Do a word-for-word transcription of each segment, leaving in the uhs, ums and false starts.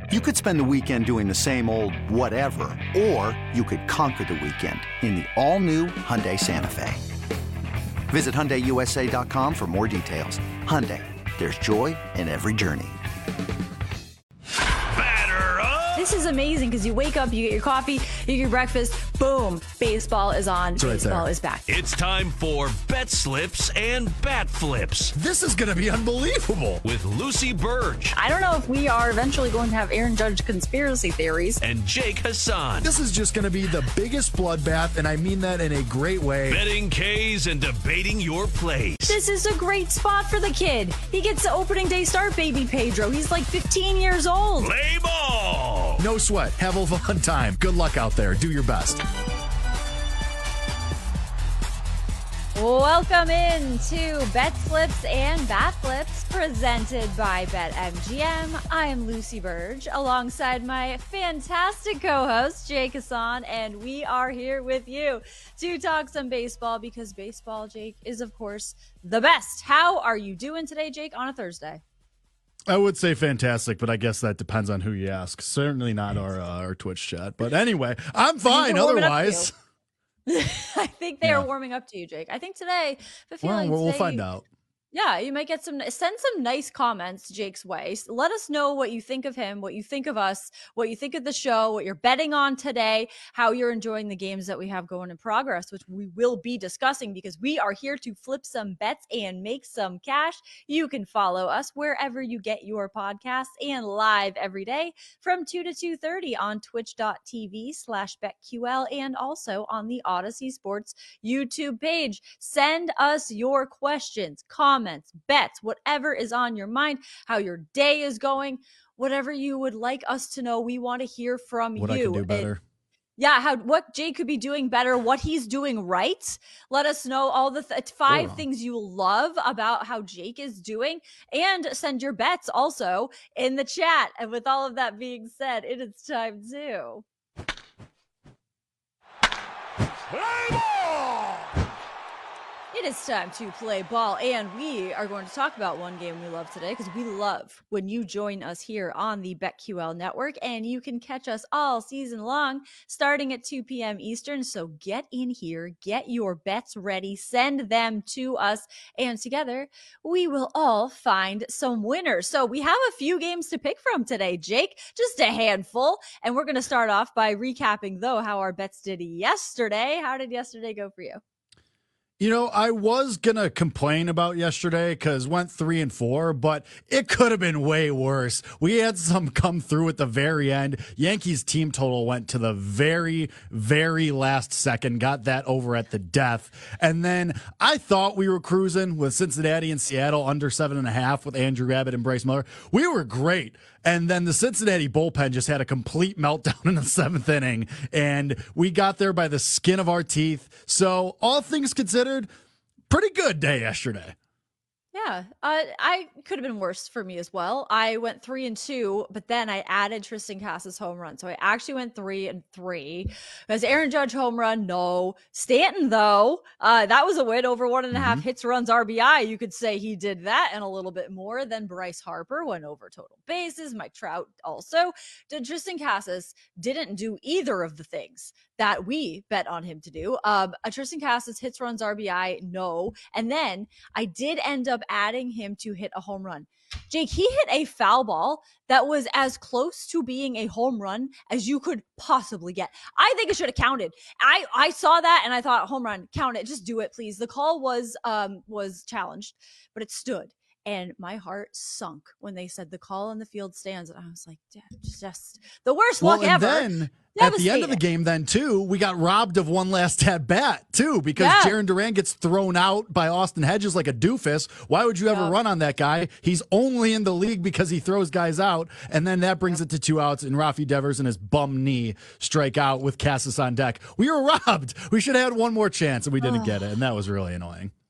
You could spend the weekend doing the same old whatever, or you could conquer the weekend in the all-new Hyundai Santa Fe. Visit Hyundai U S A dot com for more details. Hyundai, there's joy in every journey. This is amazing because you wake up, you get your coffee, you get your breakfast, boom, baseball is on, It's right baseball there. is back. It's time for Bet Slips and Bat Flips This is going to be unbelievable. with Lucy Burge I don't know if we are eventually going to have Aaron Judge conspiracy theories. and Jake Hassan. This is just going to be the biggest bloodbath, and I mean that in a great way. Betting K's and debating your plays. This is a great spot for the kid. He gets the opening day start, baby Pedro. He's like fifteen years old. Play ball. No sweat. Have a fun time. Good luck out there. Do your best. Welcome in to Bet Flips and Bat Flips presented by BetMGM. I am Lucy Burge alongside my fantastic co-host Jake Hassan, and we are here with you to talk some baseball because baseball, Jake, is of course the best. How are you doing today, Jake, on a Thursday? I would say fantastic, but I guess that depends on who you ask. Certainly not our uh, our Twitch chat. But anyway, I'm fine they're warming up to otherwise. I think they Yeah. are warming up to you, Jake. I think today, the Well, feeling we'll, we'll today, find out. Yeah, you might get some, send some nice comments Jake's way. Let us know what you think of him, what you think of us, what you think of the show, what you're betting on today, how you're enjoying the games that we have going in progress, which we will be discussing because we are here to flip some bets and make some cash. You can follow us wherever you get your podcasts and live every day from two to two thirty on twitch.tv slash BetQL and also on the Odyssey Sports YouTube page. Send us your questions, comments, bets, whatever is on your mind, how your day is going, whatever you would like us to know. We want to hear from What you. I can do And- better. yeah, how what Jake could be doing better, what he's doing right. Let us know all the th- five wrong. things you love about how Jake is doing, and send your bets also in the chat. And with all of that being said, it is time to Play ball. It is time to play ball, and we are going to talk about one game we love today because we love when you join us here on the BetQL network, and you can catch us all season long starting at two p.m. Eastern. So get in here, get your bets ready, send them to us, and together we will all find some winners. So we have a few games to pick from today, Jake, just a handful, and we're going to start off by recapping, though, how our bets did yesterday. How did yesterday go for you? You know, I was going to complain about yesterday because went three and four, but it could have been way worse. We had some come through at the very end. Yankees team total went to the very, very last second, got that over at the death. And then I thought we were cruising with Cincinnati and Seattle under seven and a half with Andrew Abbott and Bryce Miller. We were great. And then the Cincinnati bullpen just had a complete meltdown in the seventh inning, and we got there by the skin of our teeth. So all things considered, pretty good day yesterday. Yeah, uh, I could have been worse for me as well. I went three and two, but then I added Tristan Casas home run, so I actually went three and three. Because Aaron Judge home run, no. Stanton though, uh, that was a win over one and a half Mhm. hits, runs, R B I. You could say he did that and a little bit more. Then Bryce Harper went over total bases. Mike Trout also. Did Tristan Casas didn't do either of the things that we bet on him to do. Um, a Tristan Casas hits, runs, R B I, no. And then I did end up adding him to hit a home run. Jake, he hit a foul ball that was as close to being a home run as you could possibly get. I think it should have counted. I, I saw that and I thought, home run, count it. Just do it, please. The call was um was challenged, but it stood. And my heart sunk when they said the call in the field stands. And I was like, just the worst Well, luck and ever. then at the end of the game, then, too, we got robbed of one last at bat, too, because Yeah. Jarren Duran gets thrown out by Austin Hedges like a doofus. Why would you ever Yeah. run on that guy? He's only in the league because he throws guys out. And then that brings it to two outs, and Rafi Devers and his bum knee strike out with Casas on deck. We were robbed. We should have had one more chance, and we didn't get it, and that was really annoying.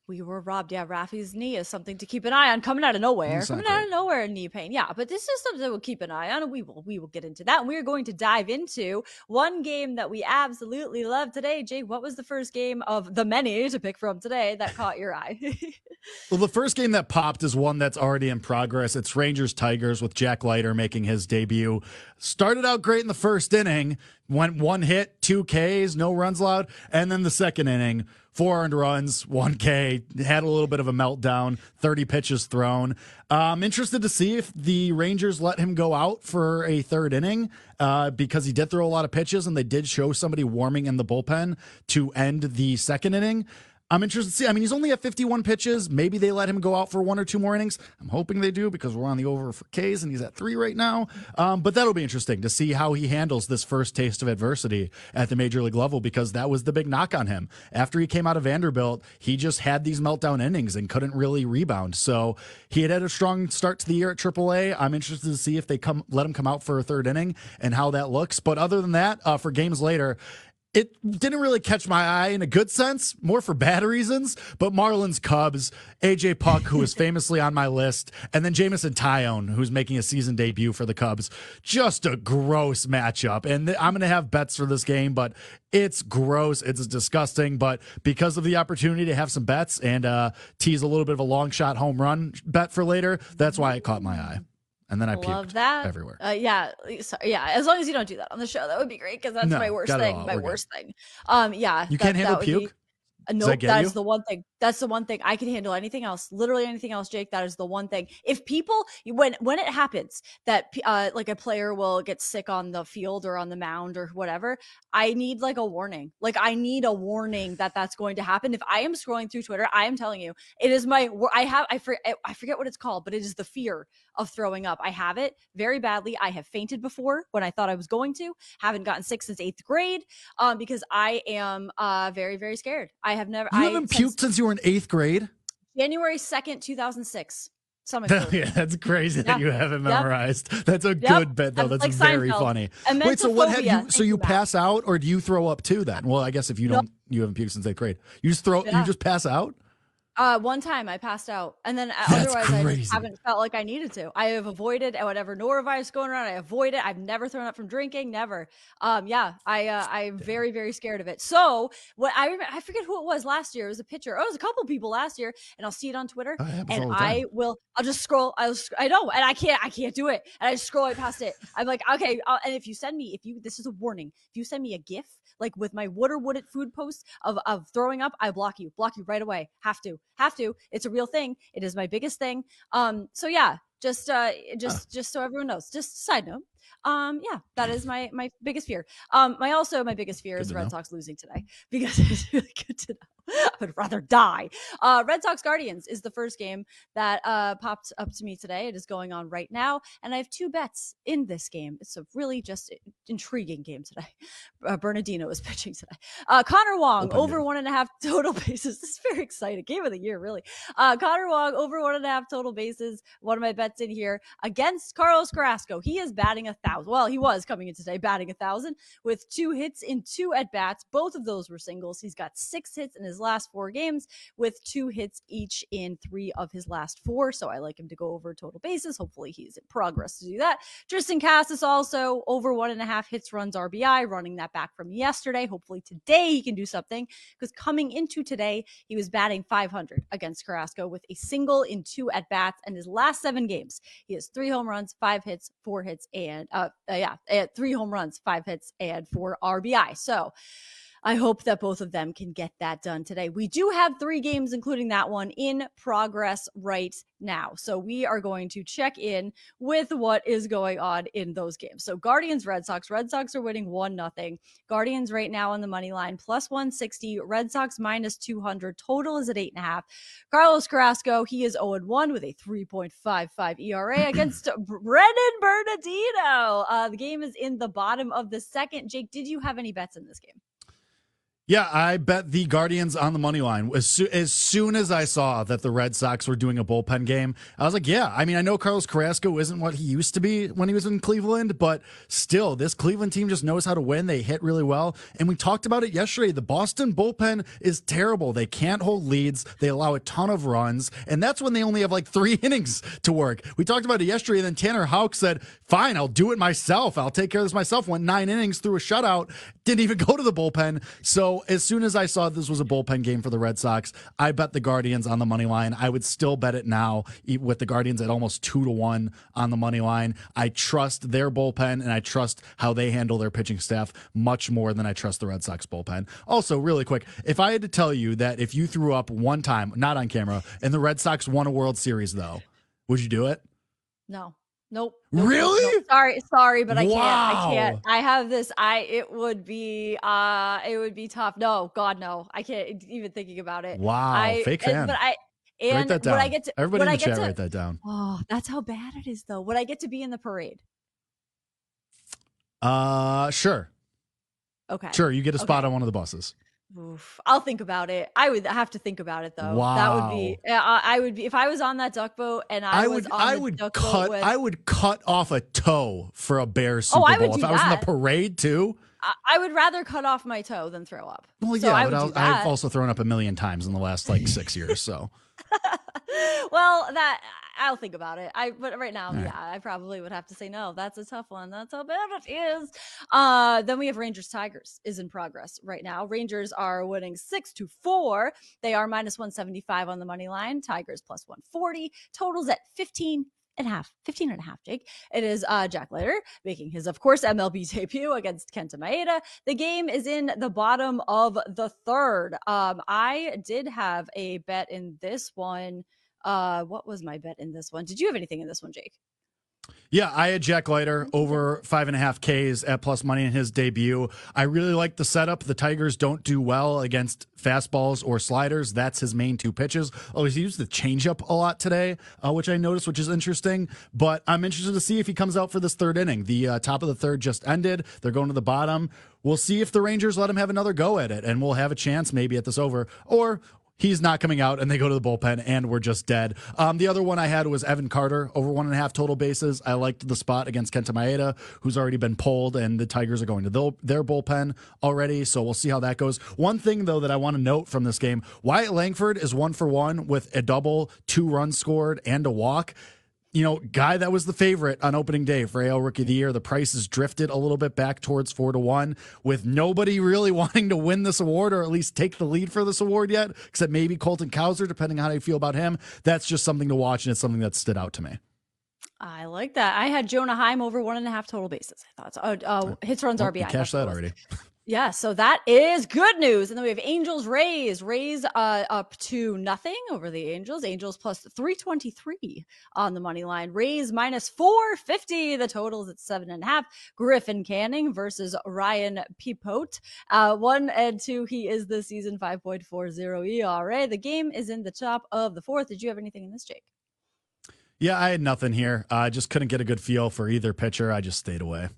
We were robbed. Yeah, Rafi's knee is something to keep an eye on. Coming out of nowhere, It's not coming out great. of nowhere, knee pain. Yeah, but this is something that we'll keep an eye on, and we will we will get into that. And we're going to dive into one game that we absolutely love today. Jake, what was the first game of the many to pick from today that caught your eye? Well, the first game that popped is one that's already in progress. It's Rangers Tigers with Jack Leiter making his debut. Started out great in the first inning, went one hit, two Ks, no runs allowed, and then the second inning, four earned runs, one K, had a little bit of a meltdown, thirty pitches thrown. Uh, I'm interested to see if the Rangers let him go out for a third inning uh, because he did throw a lot of pitches, and they did show somebody warming in the bullpen to end the second inning. I'm interested to see. I mean, he's only at fifty-one pitches. Maybe they let him go out for one or two more innings. I'm hoping they do because we're on the over for Ks and he's at three right now. Um, but that'll be interesting to see how he handles this first taste of adversity at the major league level, because that was the big knock on him. After he came out of Vanderbilt, he just had these meltdown innings and couldn't really rebound. So he had had a strong start to the year at triple A. I'm interested to see if they come let him come out for a third inning and how that looks. But other than that, uh, for games later, it didn't really catch my eye in a good sense, more for bad reasons. But Marlins Cubs, A J Puck, who is famously on my list, and then Jameson Taillon, who's making a season debut for the Cubs. Just a gross matchup. And th- I'm going to have bets for this game, but it's gross. It's disgusting. But because of the opportunity to have some bets and uh, tease a little bit of a long shot home run bet for later, that's why it caught my eye. And then I Love puked that. everywhere. Uh, yeah, sorry, yeah. As long as you don't do that on the show, that would be great because that's No, my worst got it thing. all. My We're good. worst thing. Um, yeah. You that- can't handle that would be- puke? Uh, Does nope, that get that you? is the one thing. That's the one thing. I can handle anything else. Literally anything else, Jake. That is the one thing. If people, when when it happens that uh, like a player will get sick on the field or on the mound or whatever, I need like a warning. Like I need a warning that that's going to happen. If I am scrolling through Twitter, I am telling you, it is my. I have. I forget. I forget what it's called, but it is the fear of throwing up. I have it very badly. I have fainted before when I thought I was going to. Haven't gotten sick since eighth grade, um, because I am uh very very scared. I have never. You I, haven't puked since you were in eighth grade? January second, two thousand six. Stomach flu. Yeah, that's crazy that Yeah. you haven't Yep. memorized. That's a Yep. good bet, though. I'm That's like very Seinfeld. funny. And Wait, so what have mentophobia. you? So Thank you you, Matt. pass out, or do you throw up too? Then, well, I guess if you No. don't, you haven't puked since eighth grade. You just throw. Yeah. You just pass out. Uh, one time I passed out, and then uh, That's otherwise I crazy. just haven't felt like I needed to. I have avoided whatever norovirus going around. I avoid it. I've never thrown up from drinking, never. Um, yeah, I uh, I'm very very scared of it. So what I remember, I forget who it was last year. It was a pitcher. Oh, it was a couple people last year, and I'll see it on Twitter, Oh, it happens and all the time. I will. I'll just scroll. I'll. sc- I know, and I can't. I can't do it, and I just scroll right past it. I'm like, okay. Uh, and if you send me, if you, this is a warning. If you send me a GIF, like with my would or would it food post of of throwing up, I block you. Block you right away. Have to. Have to. It's a real thing. It is my biggest thing. Um, so yeah, just uh just just so everyone knows. Just a side note. Um, yeah, that is my my biggest fear. Um, my also my biggest fear Good is to the Red know. Sox losing today because it's really good to know. I would rather die. Uh, Red Sox Guardians is the first game that uh popped up to me today. It is going on right now, and I have two bets in this game. It's a really just intriguing game today. Uh, Bernardino is pitching today. Uh, Connor Wong Open over game. one and a half total bases. This is very exciting. Game of the year, really. Uh, Connor Wong over one and a half total bases. One of my bets in here against Carlos Carrasco. He is batting a thousand. Well, he was coming in today batting a thousand with two hits in two at bats. Both of those were singles. He's got six hits in his last four games with two hits each in three of his last four. So I like him to go over total bases. Hopefully he's in progress to do that. Tristan Casas also over one and a half hits, runs, R B I, running that back from yesterday. Hopefully today he can do something because coming into today, he was batting five hundred against Carrasco with a single in two at bats. And his last seven games, he has three home runs, five hits, four hits, and uh, uh yeah, uh, three home runs, five hits, and four R B I. So I hope that both of them can get that done today. We do have three games, including that one, in progress right now. So we are going to check in with what is going on in those games. So Guardians, Red Sox. Red Sox are winning one nothing. Guardians right now on the money line, plus one sixty. Red Sox minus two hundred. Total is at eight and a half. Carlos Carrasco, he is oh and one with a three point five five E R A against Brennan Bernardino. Uh, the game is in the bottom of the second. Jake, did you have any bets in this game? Yeah, I bet the Guardians on the money line. As, so- as soon as I saw that the Red Sox were doing a bullpen game, I was like, yeah, I mean, I know Carlos Carrasco isn't what he used to be when he was in Cleveland, but still, this Cleveland team just knows how to win. They hit really well. And we talked about it yesterday. The Boston bullpen is terrible. They can't hold leads. They allow a ton of runs. And that's when they only have like three innings to work. We talked about it yesterday. And then Tanner Houck said, fine, I'll do it myself. I'll take care of this myself. Went nine innings, threw a shutout, didn't even go to the bullpen. So as soon as I saw this was a bullpen game for the Red Sox, I bet the Guardians on the money line. I would still bet it now with the Guardians at almost two to one on the money line. I trust their bullpen and I trust how they handle their pitching staff much more than I trust the Red Sox bullpen. Also, really quick, if I had to tell you that if you threw up one time, not on camera, and the Red Sox won a World Series, though, would you do it? No. Nope. nope really? Nope. Sorry, sorry, but I wow. can't. I can't. I have this. I. It would be. Uh. It would be tough. No, God, no. I can't even thinking about it. Wow. I, Fake and, fan. But I. And write that down. When I get to, Everybody in the I chat, to, write that down. Oh, that's how bad it is, though. Would I get to be in the parade? Uh, sure. Okay. Sure. You get a spot okay. on one of the buses. Oof. I'll think about it. I would have to think about it though. Wow. That would be. I, I would be if I was on that duck boat and I, I was would. on I the would duck cut. boat with, I would cut off a toe for a Bears Super oh, I Bowl would if do I was in that. the parade too. I, I would rather cut off my toe than throw up. Well, so yeah, I but would I'll, do that. I've also thrown up a million times in the last like six years. So. Well, that I'll think about it. I but right now, right. yeah, I probably would have to say no. That's a tough one. That's how bad it is. Uh, then we have Rangers Tigers is in progress right now. Rangers are winning six to four. They are minus one seventy five on the money line. Tigers plus one forty. Totals at fifteen. And a half, fifteen and a half, Jake. It is uh, Jack Leiter making his, of course, M L B debut against Kenta Maeda. The game is in the bottom of the third. Um, I did have a bet in this one. Uh, what was my bet in this one? Did you have anything in this one, Jake? Yeah, I had Jack Leiter over five and a half Ks at plus money in his debut. I really like the setup. The Tigers don't do well against fastballs or sliders. That's his main two pitches. Oh, he's used the changeup a lot today, uh, which I noticed, which is interesting. But I'm interested to see if he comes out for this third inning. The uh, top of the third just ended. They're going to the bottom. We'll see if the Rangers let him have another go at it, and we'll have a chance maybe at this over. Or he's not coming out and they go to the bullpen and we're just dead. Um, the other one I had was Evan Carter over one and a half total bases. I liked the spot against Kenta Maeda, who's already been pulled, and the Tigers are going to the, their bullpen already. So we'll see how that goes. One thing though that I want to note from this game, Wyatt Langford is one for one with a double, two runs scored and a walk. You know, guy that was the favorite on opening day for A L Rookie of the Year. The price has drifted a little bit back towards four to one, with nobody really wanting to win this award or at least take the lead for this award yet, except maybe Colton Cowser, depending on how you feel about him. That's just something to watch, and it's something that stood out to me. I like that. I had Jonah Heim over one and a half total bases. I thought so. Uh, uh, hits, runs, well, R B I. Cash that already. Yeah, so that is good news. And then we have Angels Rays. Rays uh, up to nothing over the Angels. Angels plus three twenty-three on the money line. Rays minus four fifty. The total is at seven and a half. Griffin Canning versus Ryan Pepiot. Uh, one and two, he is this season five point four oh E R A. The game is in the top of the fourth. Did you have anything in this, Jake? Yeah, I had nothing here. I uh, just couldn't get a good feel for either pitcher. I just stayed away.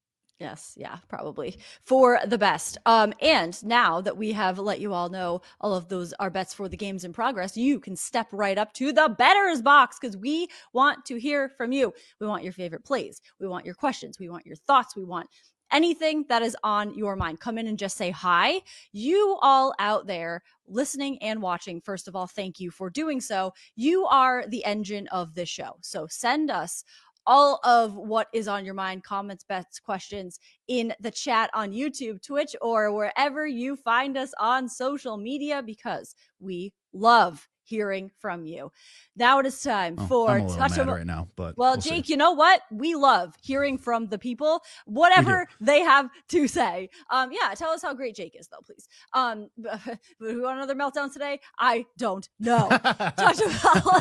Yes, yeah, probably for the best. Um, and now that we have let you all know all of those are bets for the games in progress, you can step right up to the bettors box because we want to hear from you. We want your favorite plays. We want your questions. We want your thoughts. We want anything that is on your mind. Come in and just say hi. You all out there listening and watching, first of all, thank you for doing so. You are the engine of this show. So send us all of what is on your mind, comments, bets, questions in the chat on YouTube, Twitch, or wherever you find us on social media, because we love hearing from you. Now it is time oh, for I'm a little Touch mad 'em- right now, but well, we'll Jake, see. you know what? We love hearing from the people, whatever they have to say. Um, yeah, tell us how great Jake is, though, please. Um, we want another meltdown today? I don't know. Touch 'em all.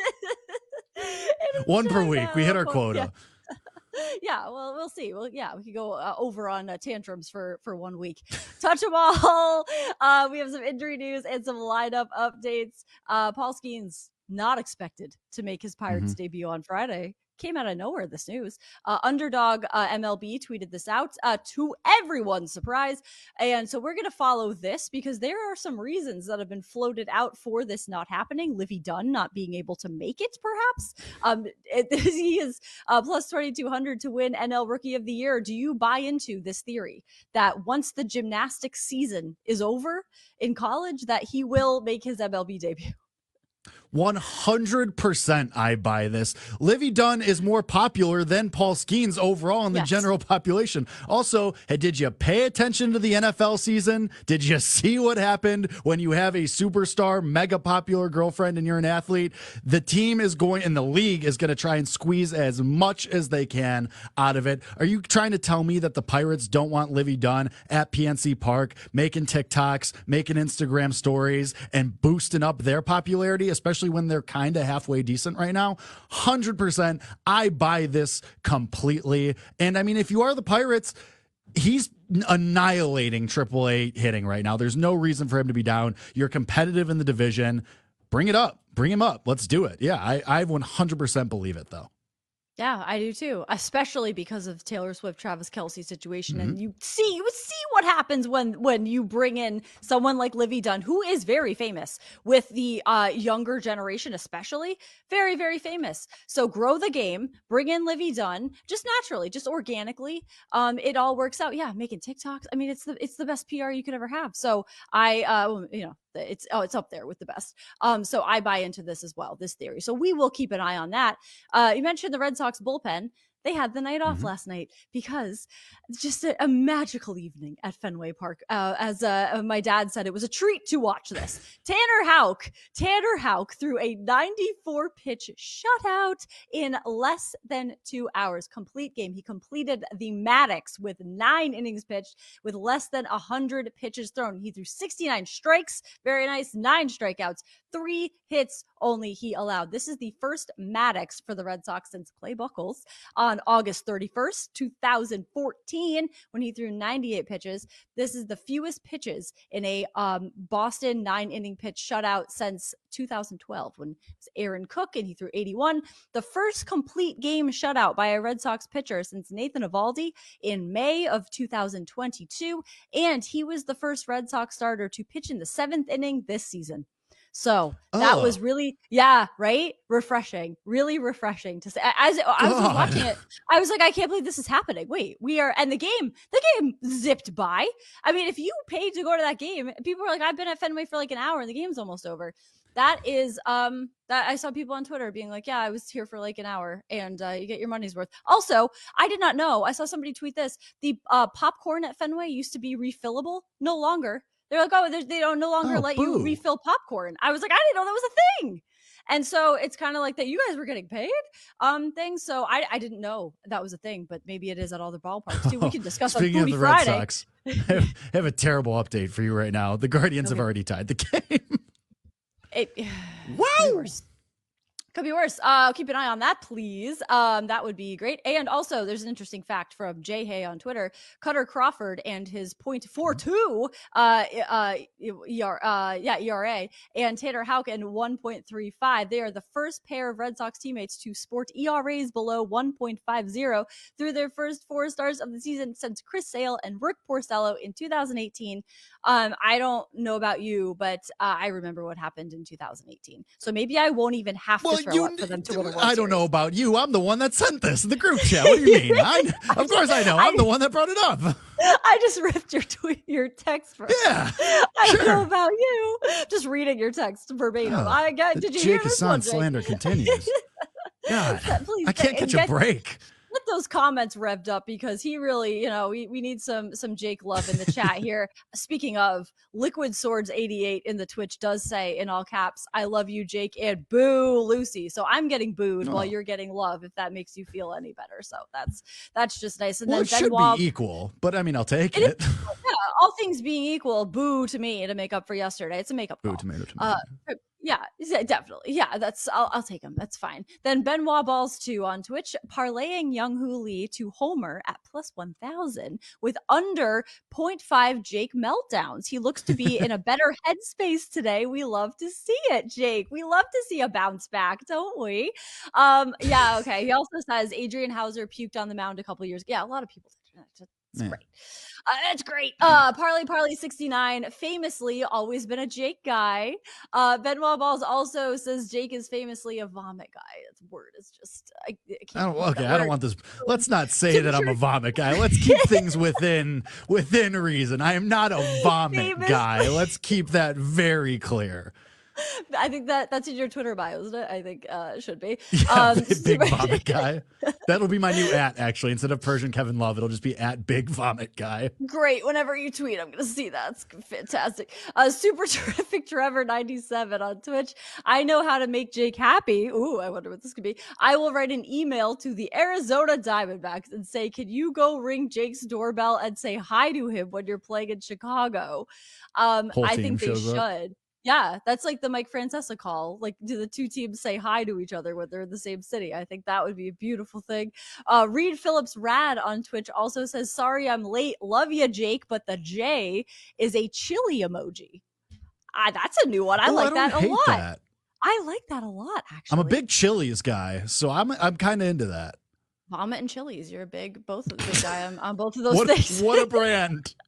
One per week. We hit our quota. Yeah. yeah, well, we'll see. Well, yeah, we could go uh, over on uh, tantrums for for one week. Touch them all. Uh, we have some injury news and some lineup updates. Uh, Paul Skeens not expected to make his Pirates mm-hmm. debut on Friday. came out of nowhere, this news. Uh, Underdog uh, M L B tweeted this out uh, to everyone's surprise. And so we're going to follow this because there are some reasons that have been floated out for this not happening. Livy Dunn not being able to make it, perhaps. Um, it, he is uh, plus twenty-two hundred to win N L Rookie of the Year. Do you buy into this theory that once the gymnastics season is over in college, that he will make his M L B debut? one hundred percent I buy this. Livy Dunn is more popular than Paul Skeens overall in the yes. general population. Also, hey, did you pay attention to the N F L season? Did you see what happened when you have a superstar, mega popular girlfriend and you're an athlete? The team is going, and the league is going to try and squeeze as much as they can out of it. Are you trying to tell me that the Pirates don't want Livy Dunn at P N C Park making TikToks, making Instagram stories, and boosting up their popularity, especially when they're kind of halfway decent right now? one hundred percent I buy this completely. And I mean, if you are the Pirates, he's annihilating triple A hitting right now. There's no reason for him to be down. You're competitive in the division. Bring it up. Bring him up. Let's do it. Yeah, I, I one hundred percent believe it, though. Yeah, I do too, especially because of Taylor Swift, Travis Kelce situation. Mm-hmm. And you see, you see what happens when when you bring in someone like Livy Dunn, who is very famous with the uh, younger generation, especially very, very famous. So grow the game, bring in Livy Dunn, just naturally, just organically. Um, it all works out. Yeah, making TikToks. I mean, it's the it's the best P R you could ever have. So I, uh, you know. It's oh, it's up there with the best. Um, so I buy into this as well, this theory. So we will keep an eye on that. Uh, you mentioned the Red Sox bullpen. They had the night off mm-hmm. last night because it's just a, a magical evening at Fenway Park. Uh, as uh, my dad said, it was a treat to watch this. Tanner Houck, Tanner Houck threw a ninety-four pitch shutout in less than two hours. Complete game. He completed the Maddox with nine innings pitched with less than one hundred pitches thrown. He threw sixty-nine strikes. Very nice. Nine strikeouts. Three hits only he allowed. This is the first Maddox for the Red Sox since Clay Buchholz on August thirty-first, two thousand fourteen, when he threw ninety-eight pitches. This is the fewest pitches in a um, Boston nine-inning pitch shutout since two thousand twelve, when it was Aaron Cook and he threw eighty-one. The first complete game shutout by a Red Sox pitcher since Nathan Eovaldi in May of two thousand twenty-two, and he was the first Red Sox starter to pitch in the seventh inning this season. So that oh. was really, yeah, right? Refreshing, really refreshing to say. As I was watching it, I was like, I can't believe this is happening. Wait, we are, and the game, the game zipped by. I mean, if you paid to go to that game, people were like, I've been at Fenway for like an hour and the game's almost over. That is, um, that I saw people on Twitter being like, yeah, I was here for like an hour and uh, you get your money's worth. Also, I did not know, I saw somebody tweet this, the uh, popcorn at Fenway used to be refillable, no longer. They're like, oh, they don't no longer oh, let boo. you refill popcorn. I was like, I didn't know that was a thing. And so it's kind of like that you guys were getting paid um, things. So I, I didn't know that was a thing, but maybe it is at all the ballparks too. We can discuss on Speaking Foodie of the Friday. Red Sox, I have, I have a terrible update for you right now. The Guardians okay. have already tied the game. It, wow. Could be worse. Uh, keep an eye on that, please. Um, that would be great. And also, there's an interesting fact from Jay Hay on Twitter. Cutter Crawford and his point four two uh, uh, E R, uh, yeah, E R A, and Tanner Houck and one point three five. They are the first pair of Red Sox teammates to sport E R As below one point five oh through their first four starts of the season since Chris Sale and Rick Porcello in two thousand eighteen. Um, I don't know about you, but uh, I remember what happened in two thousand eighteen. So maybe I won't even have well, to throw you, up for them to win a World I don't Series. know about you. I'm the one that sent this in the group chat. What do you mean? I, of course I know. I'm I, the one that brought it up. I just ripped your tweet, your text. For yeah, I sure. don't know about you. Just reading your text verbatim. Oh, I got. Did you hear this one? Jake Hassan slander continues. God, Please, I can't catch get, a break. Get those comments revved up because he really, you know, we, we need some some Jake love in the chat here. Speaking of, Liquid Swords eighty-eight in the Twitch does say in all caps, I love you, Jake, and boo Lucy. So I'm getting booed oh. while you're getting love, if that makes you feel any better. So that's that's just nice. And well, then it should Benoit, be equal, but I mean, I'll take it. it. Is, all things being equal, boo to me to make up for yesterday. It's a makeup call. Boo, tomato, tomato. Uh, yeah, yeah, definitely. Yeah, that's I'll, I'll take him. That's fine. Then Benoit Balls two on Twitch, parlaying Young-Hoo Lee to homer at plus one thousand with under zero point five Jake meltdowns. He looks to be in a better headspace today. We love to see it, Jake. We love to see a bounce back, don't we? Um, yeah, okay. He also says Adrian Hauser puked on the mound a couple years ago. Yeah, a lot of people did. It's Yeah. great. Uh, it's great. Uh, Parley Parley sixty-nine, famously always been a Jake guy. Uh, Benoit Balls also says Jake is famously a vomit guy. It's word is just I, I I can't. don't, okay, I don't want this. Let's not say that I'm a vomit guy. Let's keep things within within reason. I am not a vomit Famous. guy. Let's keep that very clear. I think that that's in your Twitter bio, isn't it? I think uh, it should be. Yeah, Um, big super- vomit guy. That'll be my new at, actually. Instead of Persian Kevin Love, it'll just be at big vomit guy. Great. Whenever you tweet, I'm going to see that. It's fantastic. Uh, super terrific Trevor ninety-seven on Twitch. I know how to make Jake happy. Ooh, I wonder what this could be. I will write an email to the Arizona Diamondbacks and say, can you go ring Jake's doorbell and say hi to him when you're playing in Chicago? Um, Whole I team think they shows up. should. Yeah, that's like the Mike Francesa call. Like, do the two teams say hi to each other when they're in the same city? I think that would be a beautiful thing. Uh, Reed Phillips Rad on Twitch also says, sorry I'm late. Love you, Jake, but the J is a chili emoji. Ah, that's a new one. I Oh, like don't that a hate lot. that. I like that a lot, actually. I'm a big Chili's guy, so I'm I'm kind of into that. Vomit and chilies. You're a big, both of big guy on, on both of those What, things. what a brand.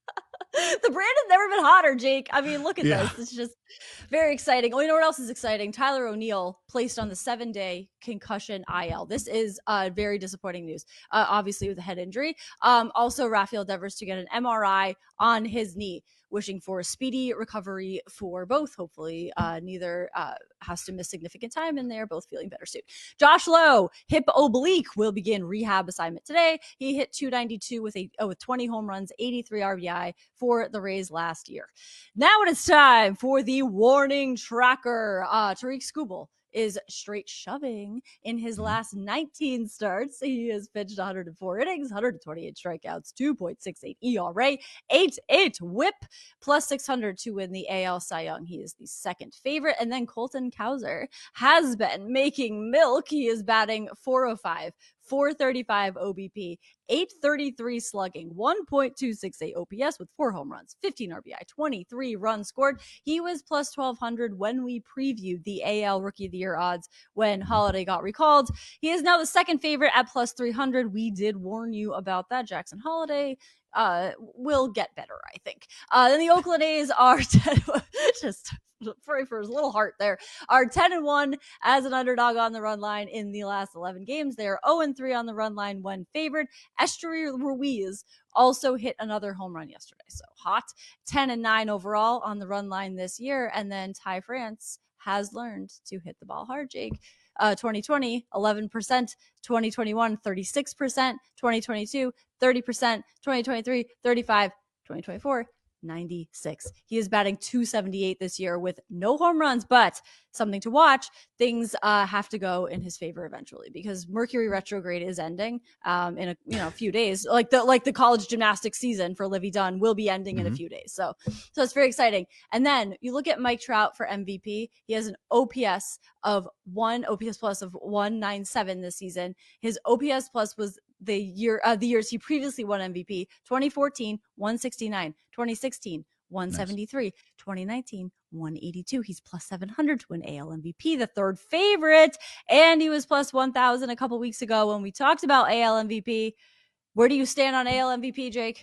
The brand has never been hotter, Jake. I mean, look at Yeah. this. It's just very exciting. Oh, you know what else is exciting? Tyler O'Neill placed on the seven-day concussion I L. This is uh, very disappointing news, uh, obviously with a head injury. Um, also, Rafael Devers to get an M R I on his knee. Wishing for a speedy recovery for both. Hopefully, uh, neither uh, has to miss significant time, and they're both feeling better soon. Josh Lowe, hip oblique, will begin rehab assignment today. He hit two ninety-two with a oh, with twenty home runs, eighty-three R B I for the Rays last year. Now it is time for the warning tracker. Uh, Tariq Skubal is straight shoving in his last nineteen starts. He has pitched one hundred four innings, one hundred twenty-eight strikeouts, two point six eight E R A, eight eight whip, plus six hundred to win the A L Cy Young. He is the second favorite. And then Colton Cowser has been making milk. He is batting four oh five, four thirty-five O B P, eight thirty-three slugging, one point two six eight O P S with four home runs, fifteen R B I, twenty-three runs scored. He was plus twelve hundred when we previewed the A L Rookie of the Year odds when Holiday got recalled. He is now the second favorite at plus three hundred. We did warn you about that. Jackson Holiday uh, will get better, I think. Uh, then the Oakland A's are ten, just for, for his little heart there, are ten and one as an underdog on the run line in the last eleven games. They are oh and three on the run line when favored. Esteury Ruiz also hit another home run yesterday. So hot. ten and nine overall on the run line this year. And then Ty France has learned to hit the ball hard, Jake. Uh, twenty twenty, eleven percent, twenty twenty-one, thirty-six percent, twenty twenty-two, thirty percent, twenty twenty-three, thirty-five, twenty twenty-four, ninety-six. He is batting two seventy-eight this year with no home runs, but something to watch. Things uh, have to go in his favor eventually because Mercury retrograde is ending um, in a you know a few days. Like the like the college gymnastics season for Livy Dunn will be ending mm-hmm. in a few days. So so it's very exciting. And then you look at Mike Trout for M V P. He has an O P S of one O P S plus of one ninety-seven this season. His O P S plus was the year uh, the years he previously won M V P: twenty fourteen, one sixty-nine, twenty sixteen, one seventy-three, nice. twenty nineteen, one eighty-two. He's plus seven hundred to win A L M V P, the third favorite, and he was plus one thousand a couple weeks ago when we talked about A L M V P. Where do you stand on A L M V P, Jake?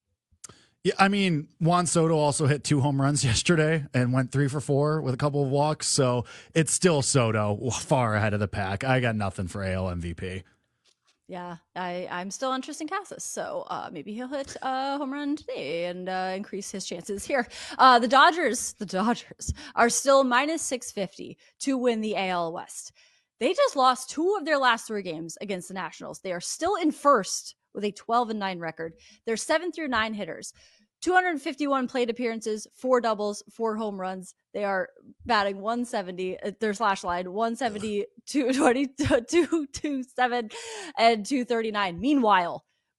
Yeah, I mean, Juan Soto also hit two home runs yesterday and went three for four with a couple of walks, so it's still Soto far ahead of the pack. I got nothing for A L M V P. Yeah, I, I'm still on Tristan Casas, so uh, maybe he'll hit a home run today and uh, increase his chances here. Uh, the Dodgers, the Dodgers are still minus six fifty to win the A L West. They just lost two of their last three games against the Nationals. They are still in first with a twelve and nine record. They're seven through nine hitters. two hundred fifty-one plate appearances, four doubles, four home runs. They are batting one seventy, uh, their slash line, one seventy, two twenty, two twenty-seven, and two thirty-nine. Meanwhile,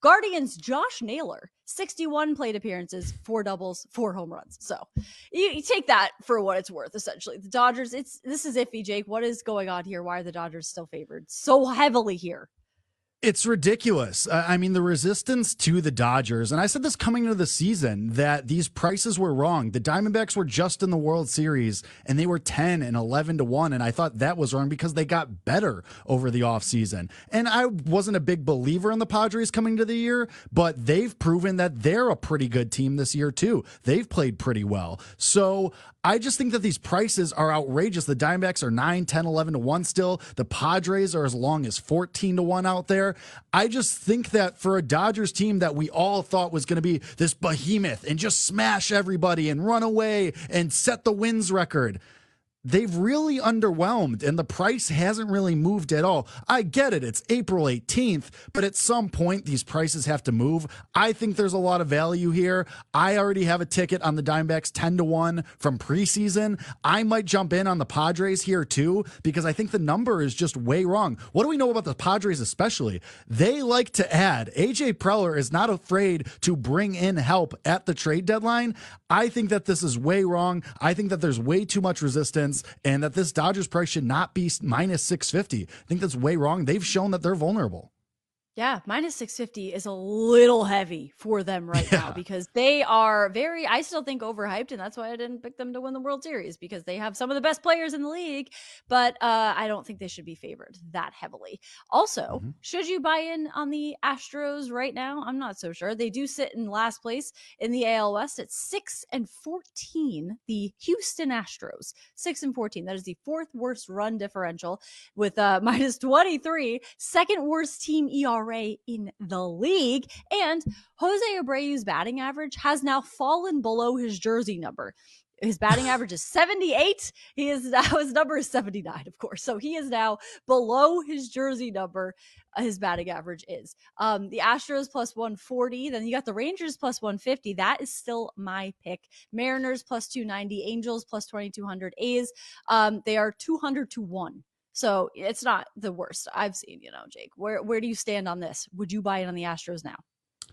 Guardians, Josh Naylor, sixty-one plate appearances, four doubles, four home runs. So you, you take that for what it's worth, essentially. The Dodgers, it's this is iffy, Jake. What is going on here? Why are the Dodgers still favored so heavily here? It's ridiculous. I mean, the resistance to the Dodgers, and I said this coming into the season, that these prices were wrong. The Diamondbacks were just in the World Series, and they were ten and eleven to one, and I thought that was wrong because they got better over the offseason. And I wasn't a big believer in the Padres coming to the year, but they've proven that they're a pretty good team this year, too. They've played pretty well. So I just think that these prices are outrageous. The Diamondbacks are nine, ten, eleven to one still. The Padres are as long as fourteen to one out there. I just think that for a Dodgers team that we all thought was going to be this behemoth and just smash everybody and run away and set the wins record, they've really underwhelmed, and the price hasn't really moved at all. I get it. It's April eighteenth, but at some point, these prices have to move. I think there's a lot of value here. I already have a ticket on the Diamondbacks ten to one from preseason. I might jump in on the Padres here too, because I think the number is just way wrong. What do we know about the Padres especially? They like to add. A J Preller is not afraid to bring in help at the trade deadline. I think that this is way wrong. I think that there's way too much resistance, and that this Dodgers price should not be minus six fifty. I think that's way wrong. They've shown that they're vulnerable. Yeah, minus six fifty is a little heavy for them right Yeah. now because they are very, I still think, overhyped, and that's why I didn't pick them to win the World Series, because they have some of the best players in the league, but uh, I don't think they should be favored that heavily. Also, Mm-hmm. should you buy in on the Astros right now? I'm not so sure. They do sit in last place in the A L West at six and fourteen. The Houston Astros, six and fourteen. That is the fourth worst run differential with uh, minus twenty-three, second worst team E R A in the league, and Jose Abreu's batting average has now fallen below his jersey number. His batting average is seventy-eight. He is now, his number is seventy-nine, of course. So he is now below his jersey number. His batting average is. Um, the Astros plus one forty. Then you got the Rangers plus one fifty. That is still my pick. Mariners plus two ninety. Angels plus twenty-two hundred. A's, um, they are two hundred to one. So it's not the worst I've seen, you know, Jake. Where where do you stand on this? Would you buy it on the Astros now?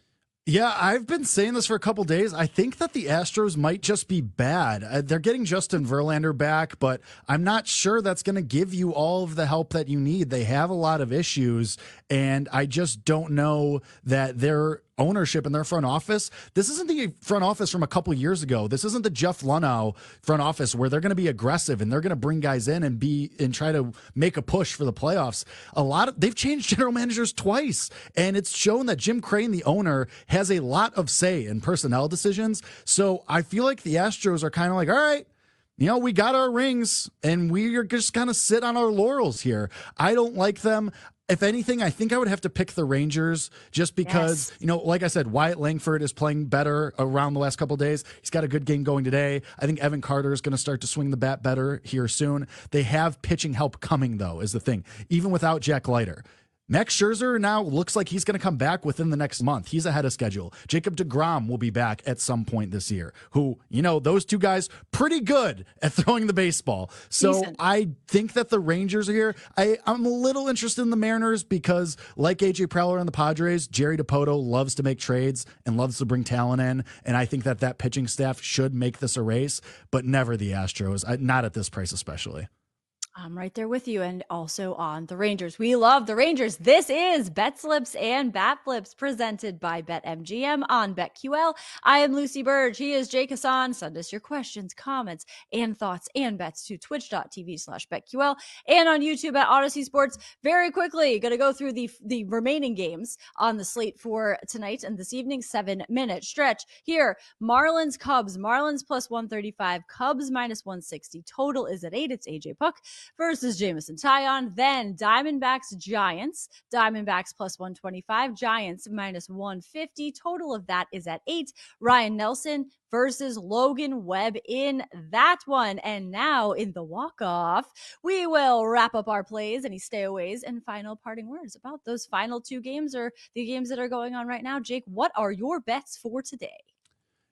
Yeah, I've been saying this for a couple days. I think that the Astros might just be bad. Uh, they're getting Justin Verlander back, but I'm not sure that's going to give you all of the help that you need. They have a lot of issues, and I just don't know that they're ownership in their front office. This isn't the front office from a couple years ago. This isn't the Jeff Luhnow front office where they're going to be aggressive and they're going to bring guys in and be and try to make a push for the playoffs. A lot of they've changed general managers twice, and it's shown that Jim Crane, the owner, has a lot of say in personnel decisions. So I feel like the Astros are kind of like, all right, you know, we got our rings and we are just kind of sit on our laurels here. I don't like them. If anything, I think I would have to pick the Rangers just because, yes. you know, like I said, Wyatt Langford is playing better around the last couple of days. He's got a good game going today. I think Evan Carter is going to start to swing the bat better here soon. They have pitching help coming, though, is the thing, even without Jack Leiter. Max Scherzer now looks like he's going to come back within the next month. He's ahead of schedule. Jacob deGrom will be back at some point this year, who, you know, those two guys pretty good at throwing the baseball. So Decent. I think that the Rangers are here. I, I'm a little interested in the Mariners because, like A J Preller and the Padres, Jerry Dipoto loves to make trades and loves to bring talent in. And I think that that pitching staff should make this a race, but never the Astros, I, not at this price especially. I'm right there with you, and also on the Rangers. We love the Rangers. This is Bet Slips and Bat Flips presented by BetMGM on BetQL. I am Lucy Burge. He is Jake Hassan. Send us your questions, comments, and thoughts and bets to twitch.tv slash BetQL and on YouTube at Odyssey Sports. Very quickly, going to go through the, the remaining games on the slate for tonight and this evening. Seven minute stretch here. Marlins, Cubs. Marlins plus one thirty-five. Cubs minus one sixty. Total is at eight. It's A J Puck versus Jameson Taillon. Then Diamondbacks, Giants. Diamondbacks plus one twenty-five. Giants minus one fifty. Total of that is at eight. Ryan Nelson versus Logan Webb in that one. And now in the walk-off, we will wrap up our plays, any stayaways, and final parting words about those final two games or the games that are going on right now. Jake, what are your bets for today?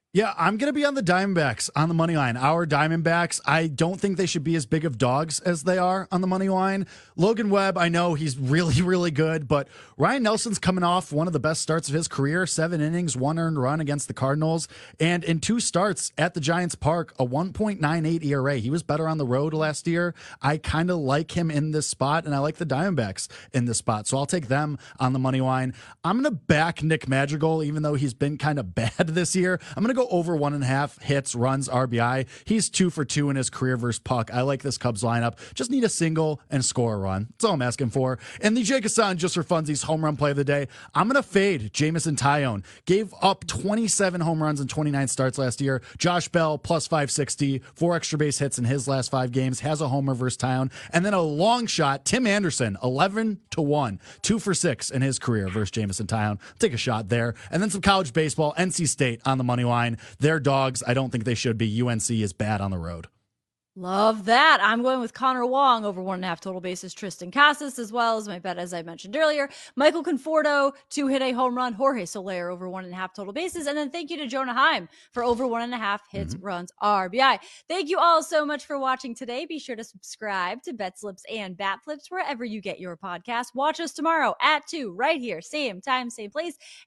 Yeah, I'm going to be on the Diamondbacks on the money line. Our Diamondbacks, I don't think they should be as big of dogs as they are on the money line. Logan Webb, I know he's really, really good, but Ryan Nelson's coming off one of the best starts of his career, seven innings, one earned run against the Cardinals, and in two starts at the Giants Park, a one point nine eight E R A. He was better on the road last year. I kind of like him in this spot, and I like the Diamondbacks in this spot, so I'll take them on the money line. I'm going to back Nick Madrigal, even though he's been kind of bad this year. I'm going to go over one and a half hits, runs, R B I. He's two for two in his career versus Puck. I like this Cubs lineup. Just need a single and score a run. That's all I'm asking for. And the Jake Hassan, just for funsies, home run play of the day. I'm going to fade Jamison Tyone. Gave up twenty-seven home runs in twenty-nine starts last year. Josh Bell, plus five sixty, four extra base hits in his last five games, has a homer versus Tyone. And then a long shot, Tim Anderson, eleven to one, two for six in his career versus Jamison Tyone. Take a shot there. And then some college baseball, N C State on the money line. They're dogs. I don't think they should be. U N C is bad on the road. Love that. I'm going with Connor Wong over one and a half total bases. Tristan Casas, as well as my bet, as I mentioned earlier. Michael Conforto to hit a home run. Jorge Soler over one and a half total bases. And then thank you to Jonah Heim for over one and a half hits, mm-hmm. runs, R B I. Thank you all so much for watching today. Be sure to subscribe to Bet Slips and Bat Flips wherever you get your podcast. Watch us tomorrow at two right here. Same time, same place.